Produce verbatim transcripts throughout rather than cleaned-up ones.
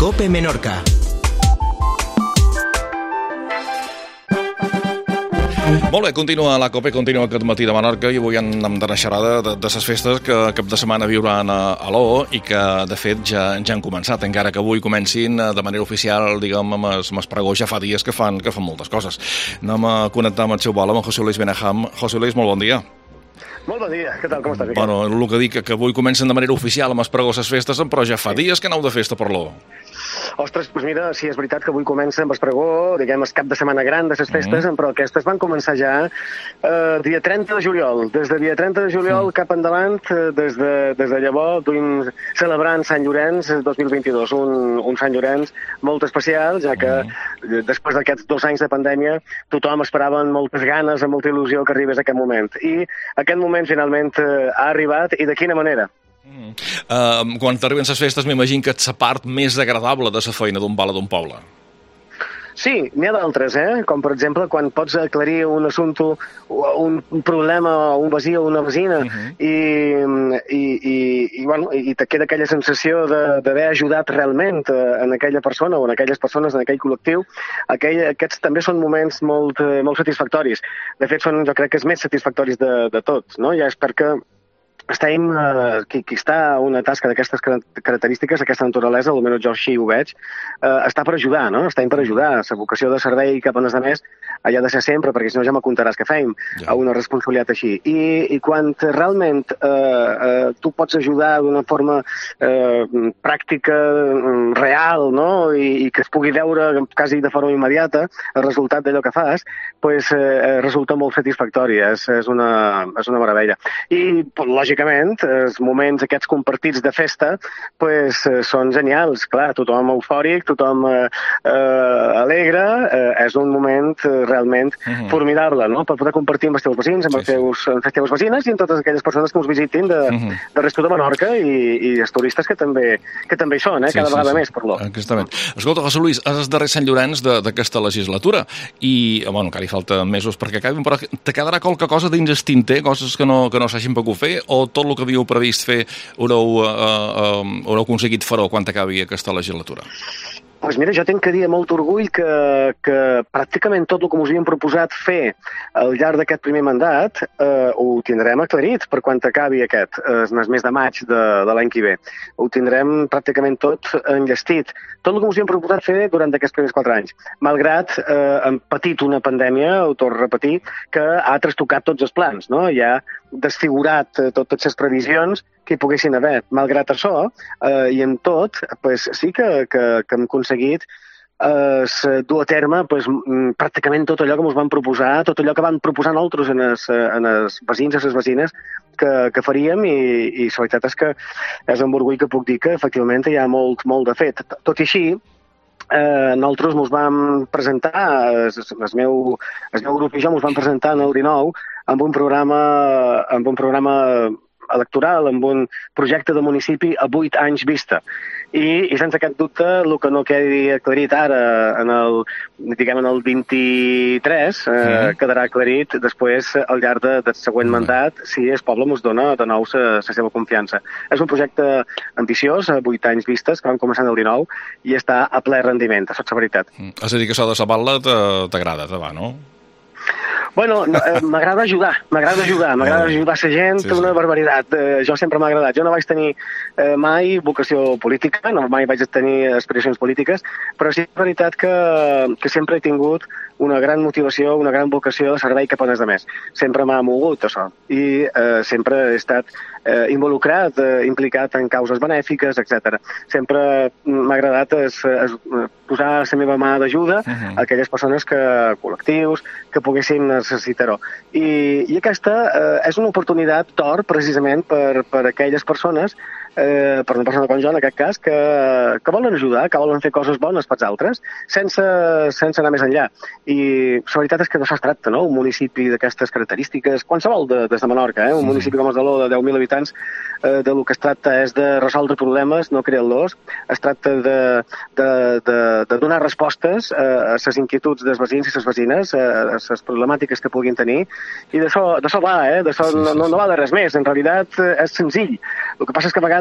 COPE Menorca. Molt bé, continua la COPE, continua aquest matí de Menorca i avui anem de naixerada de, de les festes que cap de setmana viuran a, a l'O i que, de fet, ja, ja han començat, encara que avui comencin de manera oficial, diguem, amb es, amb es pregó ja fa dies que fan, que fan moltes coses. Anem a connectar amb el seu vol, amb José Luis Benaham. José Luis, molt bon dia. Molt bon dia, què tal, com estàs? Bueno, el que dic que avui comencen de manera oficial amb es pregó les festes, però ja fa dies que aneu de festa per l'O. Ostres, doncs mira, sí, és veritat que avui comença amb Espregó, diguem, el cap de setmana gran de les festes, mm. però aquestes van començar ja eh, dia trenta de juliol. Des de dia trenta de juliol mm. cap endavant, eh, des, de, des de llavors, duim celebrant Sant Llorenç dos mil vint-i-dos, un, un Sant Llorenç molt especial, ja que mm. després d'aquests dos anys de pandèmia tothom esperava amb moltes ganes, amb molta il·lusió que arribés aquest moment. I aquest moment finalment eh, ha arribat, i de quina manera? Mm. Uh, quan t'arriben les festes m'imagino que ets la part més agradable de la feina d'un poble d'un poble. Sí, n'hi ha d'altres, eh? Com per exemple quan pots aclarir un assumpte, un problema, un veí o una vecina, uh-huh. i, i, i, i, bueno, i te queda aquella sensació d'haver ajudat realment en aquella persona o en aquelles persones, en aquell col·lectiu. Aquell, aquests també són moments molt, molt satisfactoris. De fet, són, jo crec que és més satisfactoris de, de tots, no? Ja és perquè estem, eh, qui, qui està a una tasca d'aquestes característiques, aquesta naturalesa, almenys jo així ho veig, eh, està per ajudar, no? Estem per ajudar. La vocació de servei cap a les altres ha de ser sempre, perquè si no ja m'acontaràs què fem, ja. A una responsabilitat així. I, i quan realment eh, eh, tu pots ajudar d'una forma eh, pràctica, real, no? I, i que es pugui veure quasi de forma immediata el resultat d'allò que fas, pues, eh, resulta molt satisfactori. És, és, una, és una meravella. I, lògicament, els moments aquests compartits de festa pues, són genials. Clar, tothom eufòric, tothom eh, eh, alegre, eh, és un moment eh, realment uh-huh. formidable, no? Per poder compartir amb els teus vecins, amb, sí, els teus, amb les teves vecines i amb totes aquelles persones que us visitin de, uh-huh. de resto de Menorca i, i els turistes que també, que també hi són, eh? Sí, cada sí, vegada sí. més per l'O. Exactament. Escolta, José Luis, és el darrer Sant Llorenç d'aquesta legislatura i, bueno, encara hi falta mesos perquè acabin, però te quedarà qualque cosa dins el tinter, coses que no, que no s'hagin pogut fer, o tot el que havíeu previst fer haureu, uh, uh, haureu aconseguit fer-ho quan acabi aquesta legislatura? Pues mira, jo tinc que dir amb molt orgull que, que pràcticament tot el que ens havíem proposat fer al llarg d'aquest primer mandat eh, ho tindrem aclarit per quan acabi aquest, eh, el mes de maig de, de l'any que ve. Ho tindrem pràcticament tot enllestit. Tot el que ens havíem proposat fer durant aquests primers quatre anys. Malgrat eh, hem patit una pandèmia, ho torno a repetir, que ha trastocat tots els plans, no? Ja ha desfigurat eh, totes les previsions que hi poguessin haver. Malgrat això, eh, i en tot, pues, sí que, que, que hem aconseguit eh, dur a terme pues, pràcticament tot allò que ens van proposar, tot allò que van proposar nosaltres en els, en els vecins i les vecines que, que faríem, i, i la veritat és que és amb orgull que puc dir que efectivament hi ha molt, molt de fet. Tot i així, Eh, nosaltres ens vam presentar, el, el, meu, el meu grup i jo ens vam presentar en el dinou amb un programa, amb un programa electoral, amb un projecte de municipi a vuit anys vista. I, i sense cap dubte, el que no quedi aclarit ara, en el, diguem, en el vint-i-tres, eh, mm. quedarà aclarit després al llarg de, del següent mm. mandat, si el poble ens dona de nou la seva confiança. És un projecte ambiciós, a vuit anys vistes, que vam començar en el dinou, i està a ple rendiment, això és la veritat. Mm. És a dir, que això de la batla t'agrada, te va, no? Bueno, no, eh, m'agrada ajudar, m'agrada ajudar, m'agrada ajudar la gent, sí, sí. Una barbaritat. Eh, jo sempre m'ha agradat. Jo no vaig tenir eh, mai vocació política, no mai vaig tenir aspiracions polítiques, però sí és veritat que, que sempre he tingut una gran motivació, una gran vocació de servei cap a les altres. Sempre m'ha mogut això i eh, sempre he estat eh, involucrat, eh, implicat en causes benèfiques, etcètera. Sempre m'ha agradat es, es, posar la meva mà d'ajuda uh-huh. a aquelles persones, que, col·lectius, que poguessin necessitar-ho. I, i aquesta eh, és una oportunitat d'or precisament per, per aquelles persones, eh, per una persona com jo en aquest cas, que, que volen ajudar, que volen fer coses bones pels altres, sense, sense anar més enllà. I la veritat és que d'això es tracta, no? Un municipi d'aquestes característiques, qualsevol de, des de Menorca, eh? Un mm. municipi com el de l'O, de deu mil habitants, eh, de lo que es tracta és de resoldre problemes, no crear-los, es tracta de, de, de, de donar respostes a les inquietuds dels veïns i les vecines, a les problemàtiques que puguin tenir, i d'això va, eh? D'això sí, sí, no, no, no va de res més, en realitat és senzill. El que passa és que a vegades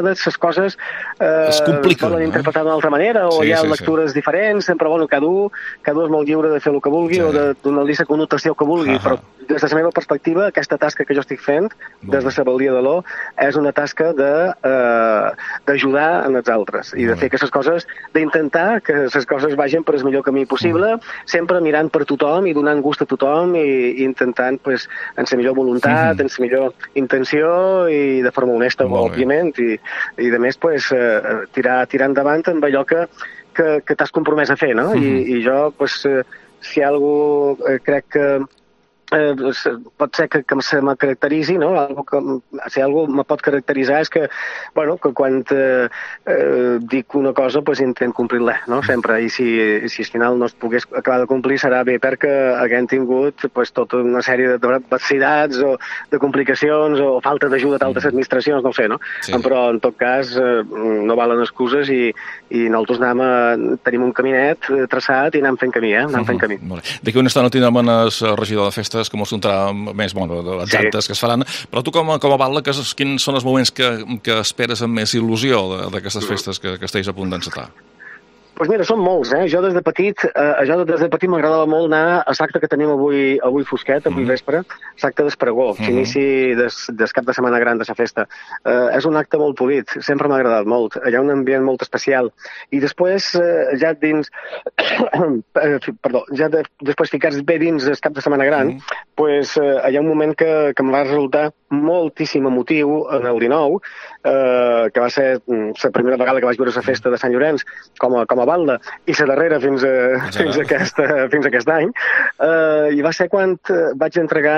vegades les coses eh, es compliquen, volen interpretar d'una altra manera, o sí, hi ha sí, lectures sí. diferents, sempre, bueno, cada un, cada un és molt lliure de fer el que vulgui, sí. o de donar-li la connotació que vulgui, uh-huh. però des de la meva perspectiva, aquesta tasca que jo estic fent, bon. des de la Baldia de l'O, és una tasca de eh, d'ajudar en els altres, i de fer que les coses, d'intentar que les coses vagin per el millor camí possible, uh-huh. sempre mirant per tothom i donant gust a tothom i, i intentant, pues, en la millor voluntat, uh-huh. en la millor intenció i de forma honesta, molt òbviament, i, i de més, pues, eh, tirar, tirar endavant amb allò que, que, que t'has compromès a fer, no? Uh-huh. I, I jo, pues, eh, si algú eh, crec que Eh, pot ser que, que se me caracteritzi, no? Algo que, si algú me pot caracteritzar és que, bueno, que quan eh, eh, dic una cosa, pues intent complir-la, no? Sempre. I si, si al final no es pogués acabar de complir, serà bé perquè haguem tingut pues, tota una sèrie d'adversitats o de complicacions o falta d'ajuda d'altres administracions, no ho sé, no? Sí. Però, en tot cas, eh, no valen excuses i, i nosaltres anem a, tenim un caminet traçat i anem fent camí, eh? Anem fent camí. Uh-huh. D'aquí una estona tindrem el regidor de festes que mos contarà més, bueno, de les actes sí. que es faran, però tu com a, com a batlle, que, quins són els moments que, que esperes amb més il·lusió d'aquestes festes que, que estiguis a punt d'encetar? Doncs pues mira, són molts, eh? Jo des de petit, eh, jo des de petit m'agradava molt anar a l'acte que tenim avui, avui fosquet, avui mm. vespre, l'acte d'Esparagó, mm. l'inici des, des cap de setmana gran de la festa. Eh, és un acte molt polit, sempre m'ha agradat molt, hi ha un ambient molt especial. I després, eh, ja dins, perdó, ja de, després ficats bé dins el cap de setmana gran, mm. pues, eh, hi ha un moment que, que em va resultar moltíssim emotiu en el dinou, eh, que va ser la primera vegada que vaig veure la festa de Sant Llorenç com a, com a balda, i la darrera fins a, fins a, aquest, fins a aquest any, eh, i va ser quan vaig entregar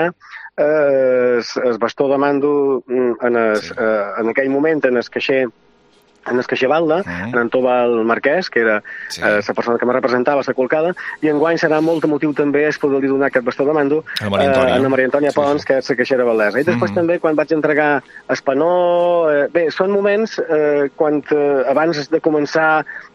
eh, el bastó de mando en, es, sí. eh, en aquell moment en el caixer en el caixer Balda, mm. en Antòbal Marquès, que era sí. eh, la persona que me representava, la colcada, i enguany serà molt emotiu també es poder-li donar aquest bastó de mando a Maria eh, Maria Antònia Pons, sí, sí. que és la caixera valdesa. I després mm. també quan vaig entregar Espanó... Eh, bé, són moments eh, quan eh, abans de començar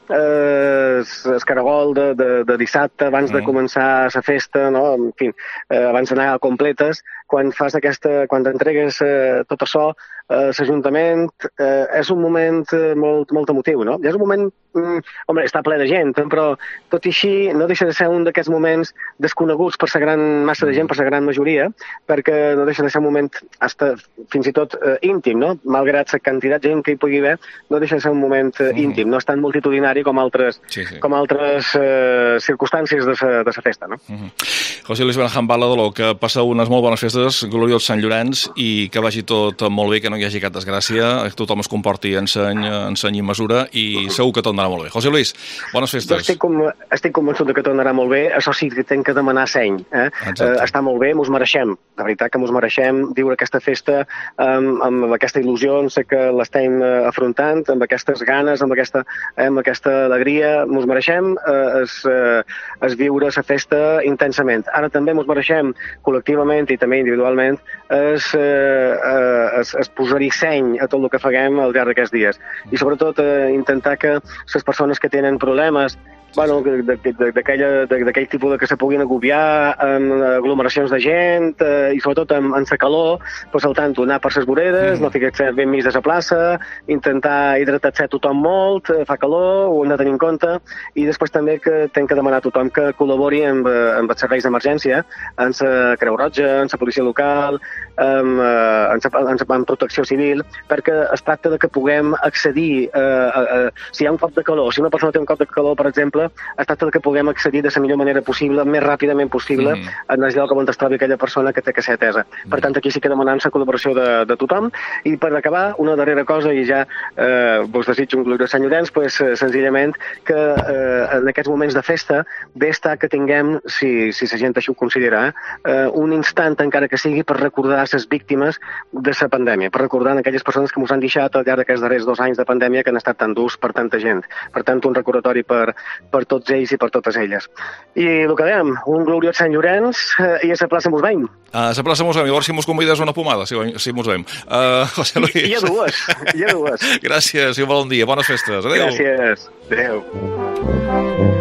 eh, el caragol de, de, de dissabte, abans mm. de començar la festa, no? En fi, eh, abans d'anar a completes, quan fas aquesta, quan t'entregues eh, tot això, eh, l'Ajuntament, eh, és un moment eh, molt, molt emotiu, no? I és un moment, mm, home, està ple de gent, però tot i així no deixa de ser un d'aquests moments desconeguts per la gran massa de gent, per la gran majoria, perquè no deixa de ser un moment hasta, fins i tot eh, íntim, no? Malgrat la quantitat de gent que hi pugui haver, no deixa de ser un moment eh, íntim, no és tan multitudinari com altres, sí, sí. com altres eh, circumstàncies de la festa, no? Uh -huh. José Luis Benjam Baladoló, que passeu unes molt bones festes, gloriós Sant Llorenç, i que vagi tot molt bé, que no hi hagi cap desgràcia, que tothom es comporti en seny, en seny i mesura, i segur que tot anarà molt bé. José Luis, bones festes. Jo estic, com, estic convençut que tot anarà molt bé, això sí que tenc que demanar seny. Eh? Eh, està molt bé, mos mereixem, de veritat que mos mereixem viure aquesta festa amb, amb aquesta il·lusió, sé que l'estem afrontant, amb aquestes ganes, amb aquesta, eh, amb aquesta alegria, mos mereixem eh, es, eh, es viure la festa intensament. Ara també mos mereixem col·lectivament i també individualment es, eh, es, es posar-hi seny a tot el que faguem al llarg d'aquests dies. I sobretot eh, intentar que les persones que tenen problemes bueno, d'aquell tipus de que se puguin agobiar amb aglomeracions de gent eh, i sobretot amb, amb la calor, pues, al tanto, anar per les voredes, mm. no ficar-se ben mig de la plaça, intentar hidratar-se tothom molt, fa calor, ho hem de tenir en compte, i després també que hem que demanar a tothom que col·labori amb, amb els serveis d'emergència, amb la Creu Roja, amb la policia local, amb, amb, amb, amb protecció civil, perquè es tracta de que puguem accedir a, a, a, si hi ha un cop de calor, si una persona té un cop de calor, per exemple, es tracta que puguem accedir de la millor manera possible, més ràpidament possible, mm. en el lloc on es trobi aquella persona que té que ser atesa. Mm. Per tant, aquí sí que demanem la col·laboració de, de tothom. I per acabar, una darrera cosa, i ja eh, vos desitjo un gloriós Sant Llorenç, pues, eh, senzillament que eh, en aquests moments de festa bé està que tinguem, si, si la gent així ho considera, eh, un instant, encara que sigui, per recordar les víctimes de la pandèmia, per recordar aquelles persones que ens han deixat al llarg d'aquests darrers dos anys de pandèmia que han estat tan durs per tanta gent. Per tant, un recordatori per per tots ells i per totes elles. I el que dèiem, un gloriós Sant Llorenç eh, i a la plaça mos veiem. A la plaça mos veiem, llavors si mos convides una pomada, si, si mos veiem. Uh, José Luis. Hi ha dues, hi ha dues. Gràcies i un bon dia, bones festes. Adéu. Gràcies, adéu.